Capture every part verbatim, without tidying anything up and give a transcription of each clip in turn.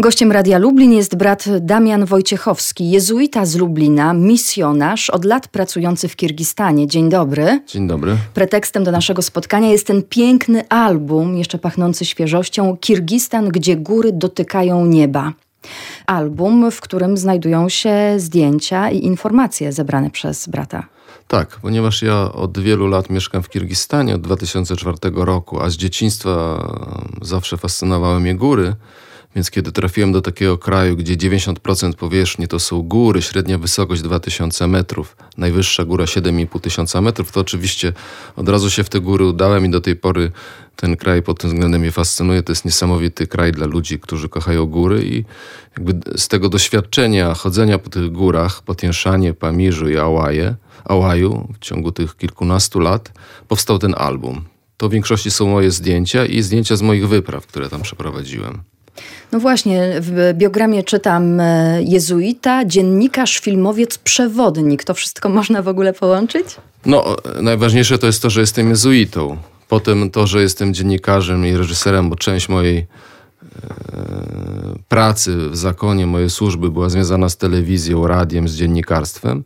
Gościem Radia Lublin jest brat Damian Wojciechowski, jezuita z Lublina, misjonarz, od lat pracujący w Kirgistanie. Dzień dobry. Dzień dobry. Pretekstem do naszego spotkania jest ten piękny album, jeszcze pachnący świeżością, Kirgistan, gdzie góry dotykają nieba. Album, w którym znajdują się zdjęcia i informacje zebrane przez brata. Tak, ponieważ ja od wielu lat mieszkam w Kirgistanie, od dwa tysiące czwartego roku, a z dzieciństwa zawsze fascynowały mnie góry. Więc kiedy trafiłem do takiego kraju, gdzie dziewięćdziesiąt procent powierzchni to są góry, średnia wysokość dwa tysiące metrów, najwyższa góra siedem i pół tysiąca metrów, to oczywiście od razu się w te góry udałem i do tej pory ten kraj pod tym względem mnie fascynuje. To jest niesamowity kraj dla ludzi, którzy kochają góry i jakby z tego doświadczenia chodzenia po tych górach, po Tien Szanie, Pamirzu i Ałaje, Ałaju w ciągu tych kilkunastu lat powstał ten album. To w większości są moje zdjęcia i zdjęcia z moich wypraw, które tam przeprowadziłem. No właśnie, w biogramie czytam jezuita, dziennikarz, filmowiec, przewodnik. To wszystko można w ogóle połączyć? No, najważniejsze to jest to, że jestem jezuitą. Potem to, że jestem dziennikarzem i reżyserem, bo część mojej e, pracy w zakonie, mojej służby była związana z telewizją, radiem, z dziennikarstwem.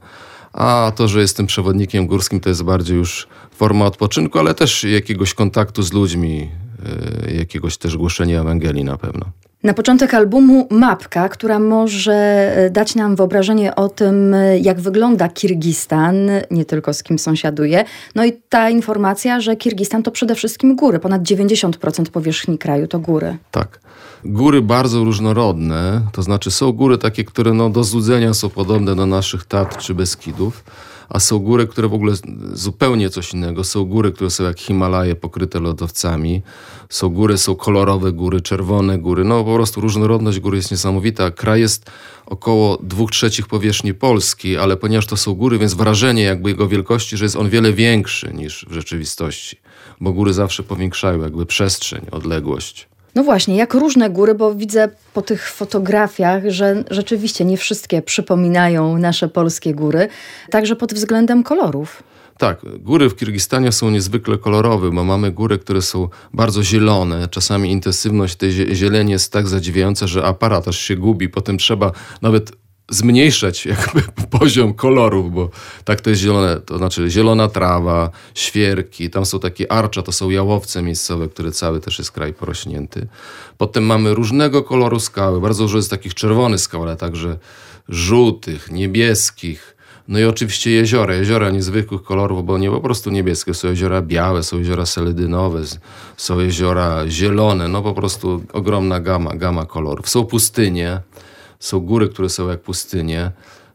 A to, że jestem przewodnikiem górskim, to jest bardziej już forma odpoczynku, ale też jakiegoś kontaktu z ludźmi, e, jakiegoś też głoszenia Ewangelii na pewno. Na początek albumu mapka, która może dać nam wyobrażenie o tym, jak wygląda Kirgistan, nie tylko z kim sąsiaduje. No i ta informacja, że Kirgistan to przede wszystkim góry. Ponad dziewięćdziesiąt procent powierzchni kraju to góry. Tak. Góry bardzo różnorodne, to znaczy są góry takie, które no, do złudzenia są podobne do naszych Tatr czy Beskidów, a są góry, które w ogóle zupełnie coś innego. Są góry, które są jak Himalaje pokryte lodowcami. Są góry, są kolorowe góry, czerwone góry. No po prostu różnorodność gór jest niesamowita. Kraj jest około dwóch trzecich powierzchni Polski, ale ponieważ to są góry, więc wrażenie jakby jego wielkości, że jest on wiele większy niż w rzeczywistości. Bo góry zawsze powiększają jakby przestrzeń, odległość. No właśnie, jak różne góry, bo widzę po tych fotografiach, że rzeczywiście nie wszystkie przypominają nasze polskie góry, także pod względem kolorów. Tak, góry w Kirgistanie są niezwykle kolorowe, bo mamy góry, które są bardzo zielone. Czasami intensywność tej zieleni jest tak zadziwiająca, że aparat aż się gubi. Potem trzeba nawet zmniejszać jakby poziom kolorów, bo tak to jest zielone, to znaczy zielona trawa, świerki, tam są takie arcza, to są jałowce miejscowe, które cały też jest kraj porośnięty. Potem mamy różnego koloru skały, bardzo dużo jest takich czerwonych skał, ale także żółtych, niebieskich. No i oczywiście jeziora, jeziora niezwykłych kolorów, bo nie po prostu niebieskie, są jeziora białe, są jeziora seledynowe, są jeziora zielone, no po prostu ogromna gama, gama kolorów. Są pustynie, są góry, które są jak pustynie.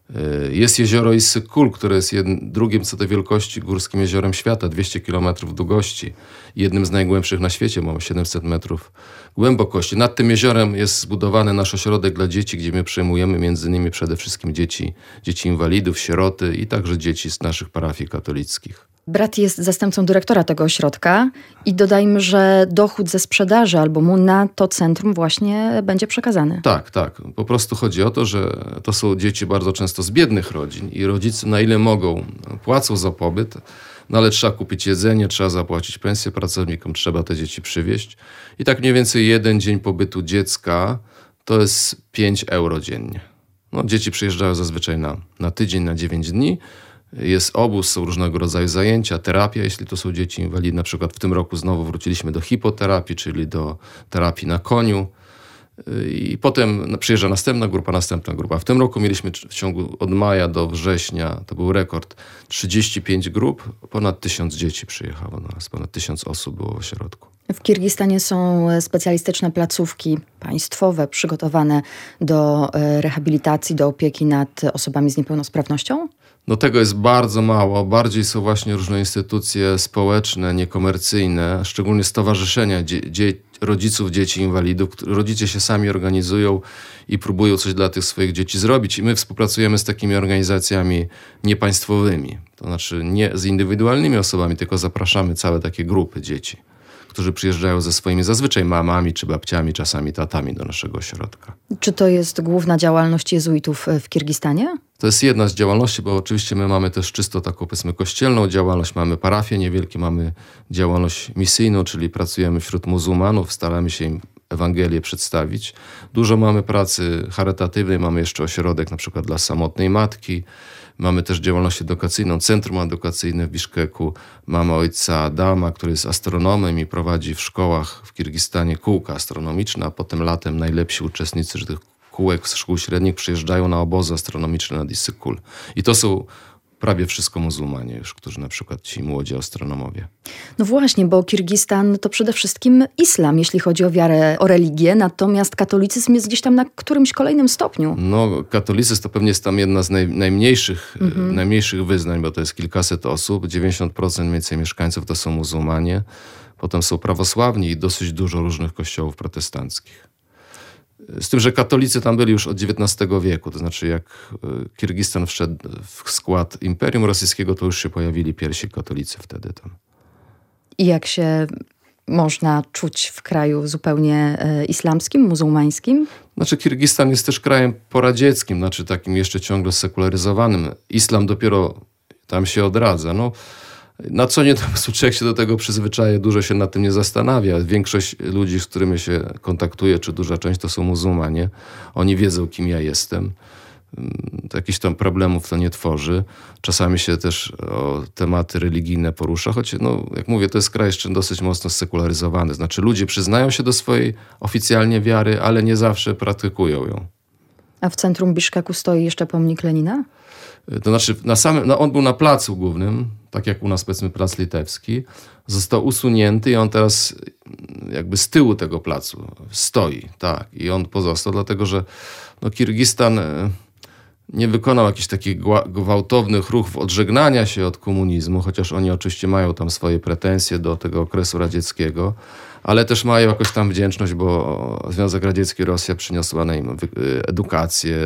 Jest jezioro Issyk-Kul, które jest jednym, drugim co do wielkości górskim jeziorem świata, dwieście kilometrów długości. Jednym z najgłębszych na świecie, ma siedemset metrów głębokości. Nad tym jeziorem jest zbudowany nasz ośrodek dla dzieci, gdzie my przyjmujemy między innymi przede wszystkim dzieci, dzieci inwalidów, sieroty i także dzieci z naszych parafii katolickich. Brat jest zastępcą dyrektora tego ośrodka i dodajmy, że dochód ze sprzedaży albumu na to centrum właśnie będzie przekazany. Tak, tak. Po prostu chodzi o to, że to są dzieci bardzo często z biednych rodzin i rodzice na ile mogą płacą za pobyt, no ale trzeba kupić jedzenie, trzeba zapłacić pensję pracownikom, trzeba te dzieci przywieźć. I tak mniej więcej jeden dzień pobytu dziecka to jest pięć euro dziennie. No, dzieci przyjeżdżają zazwyczaj na, na tydzień, na dziewięć dni. Jest obóz, są różnego rodzaju zajęcia, terapia, jeśli to są dzieci inwalidy. Na przykład w tym roku znowu wróciliśmy do hipoterapii, czyli do terapii na koniu. I potem przyjeżdża następna grupa, następna grupa. W tym roku mieliśmy w ciągu od maja do września, to był rekord, trzydzieści pięć grup, ponad tysiąc dzieci przyjechało do nas, ponad tysiąc osób było w ośrodku. W Kirgistanie są specjalistyczne placówki państwowe przygotowane do rehabilitacji, do opieki nad osobami z niepełnosprawnością? No tego jest bardzo mało. Bardziej są właśnie różne instytucje społeczne, niekomercyjne, szczególnie stowarzyszenia dzie- dzie- rodziców dzieci inwalidów. Rodzice się sami organizują i próbują coś dla tych swoich dzieci zrobić. I my współpracujemy z takimi organizacjami niepaństwowymi. To znaczy nie z indywidualnymi osobami, tylko zapraszamy całe takie grupy dzieci, którzy przyjeżdżają ze swoimi zazwyczaj mamami czy babciami, czasami tatami do naszego ośrodka. Czy to jest główna działalność jezuitów w Kirgistanie? To jest jedna z działalności, bo oczywiście my mamy też czysto taką, powiedzmy, kościelną działalność. Mamy parafie niewielkie, mamy działalność misyjną, czyli pracujemy wśród muzułmanów, staramy się im Ewangelię przedstawić. Dużo mamy pracy charytatywnej, mamy jeszcze ośrodek na przykład dla samotnej matki, mamy też działalność edukacyjną, centrum edukacyjne w Biszkeku, mamy ojca Adama, który jest astronomem i prowadzi w szkołach w Kirgistanie kółka astronomiczne, a potem latem najlepsi uczestnicy tych kółek z szkół średnich przyjeżdżają na obozy astronomiczne nad Issykul. I to są prawie wszystko muzułmanie już, którzy na przykład ci młodzi astronomowie. No właśnie, bo Kirgistan to przede wszystkim islam, jeśli chodzi o wiarę, o religię, natomiast katolicyzm jest gdzieś tam na którymś kolejnym stopniu. No, katolicyzm to pewnie jest tam jedna z naj, najmniejszych, Mhm. najmniejszych wyznań, bo to jest kilkaset osób, dziewięćdziesiąt procent mniej więcej mieszkańców to są muzułmanie, potem są prawosławni i dosyć dużo różnych kościołów protestanckich. Z tym, że katolicy tam byli już od dziewiętnastego wieku, to znaczy jak Kirgistan wszedł w skład Imperium Rosyjskiego, to już się pojawili pierwsi katolicy wtedy tam. I jak się można czuć w kraju zupełnie e, islamskim, muzułmańskim? Znaczy Kirgistan jest też krajem poradzieckim, znaczy takim jeszcze ciągle sekularyzowanym. Islam dopiero tam się odradza. No, na co nie, to człowiek się do tego przyzwyczaje, dużo się nad tym nie zastanawia. Większość ludzi, z którymi się kontaktuje, czy duża część, to są muzułmanie. Oni wiedzą, kim ja jestem. Jakichś tam problemów to nie tworzy. Czasami się też o tematy religijne porusza, choć, no, jak mówię, to jest kraj jeszcze dosyć mocno sekularyzowany. Znaczy ludzie przyznają się do swojej oficjalnie wiary, ale nie zawsze praktykują ją. A w centrum Biszkeku stoi jeszcze pomnik Lenina? To znaczy, na samym, no on był na placu głównym, tak jak u nas powiedzmy plac Litewski, został usunięty i on teraz jakby z tyłu tego placu stoi, tak. I on pozostał, dlatego że no, Kirgistan nie wykonał jakichś takich gwałtownych ruchów odżegnania się od komunizmu, chociaż oni oczywiście mają tam swoje pretensje do tego okresu radzieckiego, ale też mają jakoś tam wdzięczność, bo Związek Radziecki i Rosja przyniosła na im edukację,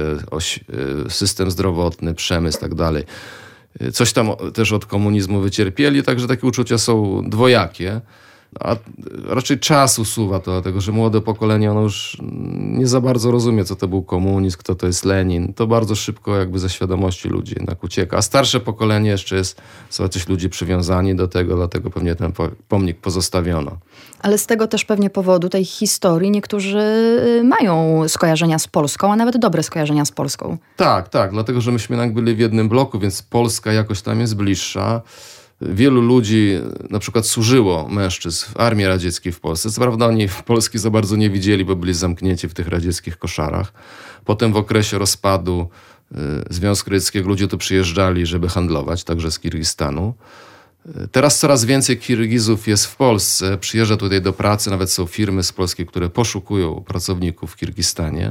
system zdrowotny, przemysł i tak dalej. Coś tam też od komunizmu wycierpieli, także takie uczucia są dwojakie. A raczej czas usuwa to, dlatego że młode pokolenie ono już nie za bardzo rozumie, co to był komunizm, kto to jest Lenin. To bardzo szybko jakby ze świadomości ludzi jednak ucieka. A starsze pokolenie jeszcze jest, są jacyś ludzie przywiązani do tego, dlatego pewnie ten pomnik pozostawiono. Ale z tego też pewnie powodu tej historii niektórzy mają skojarzenia z Polską, a nawet dobre skojarzenia z Polską. Tak, tak, dlatego że myśmy jednak byli w jednym bloku, więc Polska jakoś tam jest bliższa. Wielu ludzi na przykład służyło mężczyzn w armii radzieckiej w Polsce. Co prawda oni Polski za bardzo nie widzieli, bo byli zamknięci w tych radzieckich koszarach. Potem w okresie rozpadu Związku Radzieckiego ludzie tu przyjeżdżali, żeby handlować, także z Kirgistanu. Teraz coraz więcej Kirgizów jest w Polsce, przyjeżdża tutaj do pracy, nawet są firmy z Polski, które poszukują pracowników w Kirgistanie.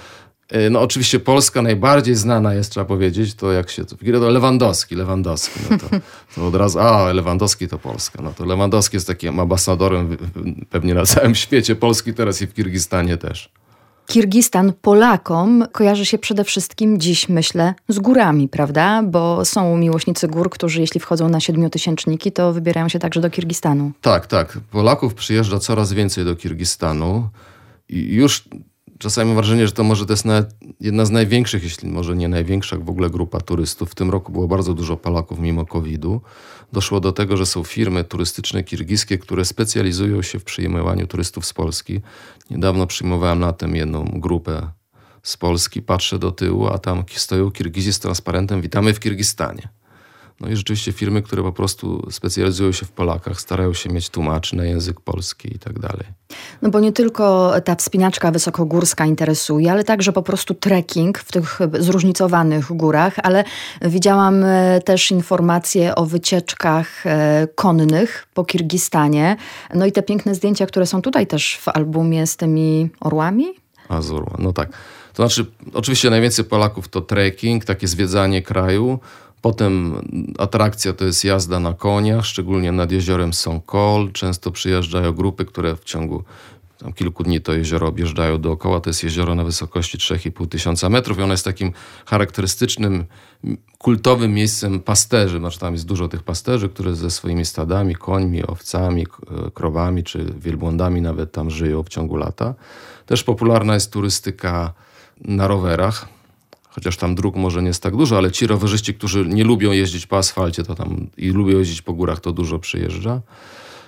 No oczywiście Polska najbardziej znana jest, trzeba powiedzieć, to jak się to... to Lewandowski, Lewandowski, no to, to od razu, a Lewandowski to Polska. No to Lewandowski jest takim ambasadorem pewnie na całym świecie, Polski teraz i w Kirgistanie też. Kirgistan Polakom kojarzy się przede wszystkim dziś, myślę, z górami, prawda? Bo są miłośnicy gór, którzy jeśli wchodzą na siedmiotysięczniki, to wybierają się także do Kirgistanu. Tak, tak. Polaków przyjeżdża coraz więcej do Kirgistanu i już... Czasami mam wrażenie, że to może to jest jedna z największych, jeśli może nie największa w ogóle grupa turystów. W tym roku było bardzo dużo Polaków mimo kowida. Doszło do tego, że są firmy turystyczne kirgijskie, które specjalizują się w przyjmowaniu turystów z Polski. Niedawno przyjmowałem na tym jedną grupę z Polski. Patrzę do tyłu, a tam stoją Kirgizi z transparentem "Witamy w Kirgistanie". No i rzeczywiście firmy, które po prostu specjalizują się w Polakach, starają się mieć tłumaczy na język polski i tak dalej. No bo nie tylko ta wspinaczka wysokogórska interesuje, ale także po prostu trekking w tych zróżnicowanych górach, ale widziałam też informacje o wycieczkach konnych po Kirgistanie. No i te piękne zdjęcia, które są tutaj też w albumie z tymi orłami? A z orła, no tak. To znaczy, oczywiście najwięcej Polaków to trekking, takie zwiedzanie kraju. Potem atrakcja to jest jazda na koniach, szczególnie nad jeziorem Songkhol. Często przyjeżdżają grupy, które w ciągu tam kilku dni to jezioro objeżdżają dookoła. To jest jezioro na wysokości trzy i pół tysiąca metrów i ono jest takim charakterystycznym, kultowym miejscem pasterzy. Znaczy tam jest dużo tych pasterzy, które ze swoimi stadami, końmi, owcami, krowami czy wielbłądami nawet tam żyją w ciągu lata. Też popularna jest turystyka na rowerach. Chociaż tam dróg może nie jest tak dużo, ale ci rowerzyści, którzy nie lubią jeździć po asfalcie to tam i lubią jeździć po górach, to dużo przyjeżdża.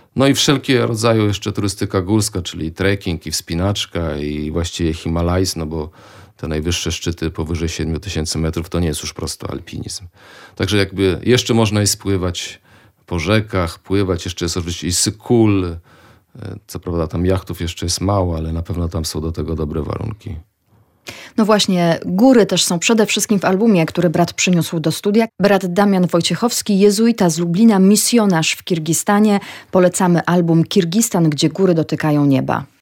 No i wszelkie rodzaje jeszcze turystyka górska, czyli trekking i wspinaczka i właściwie Himalajs, no bo te najwyższe szczyty powyżej siedem tysięcy metrów to nie jest już prosto alpinizm. Także jakby jeszcze można i spływać po rzekach, pływać, jeszcze jest oczywiście i Sykul. Co prawda tam jachtów jeszcze jest mało, ale na pewno tam są do tego dobre warunki. No właśnie, góry też są przede wszystkim w albumie, który brat przyniósł do studia. Brat Damian Wojciechowski, jezuita z Lublina, misjonarz w Kirgistanie. Polecamy album Kirgistan, gdzie góry dotykają nieba.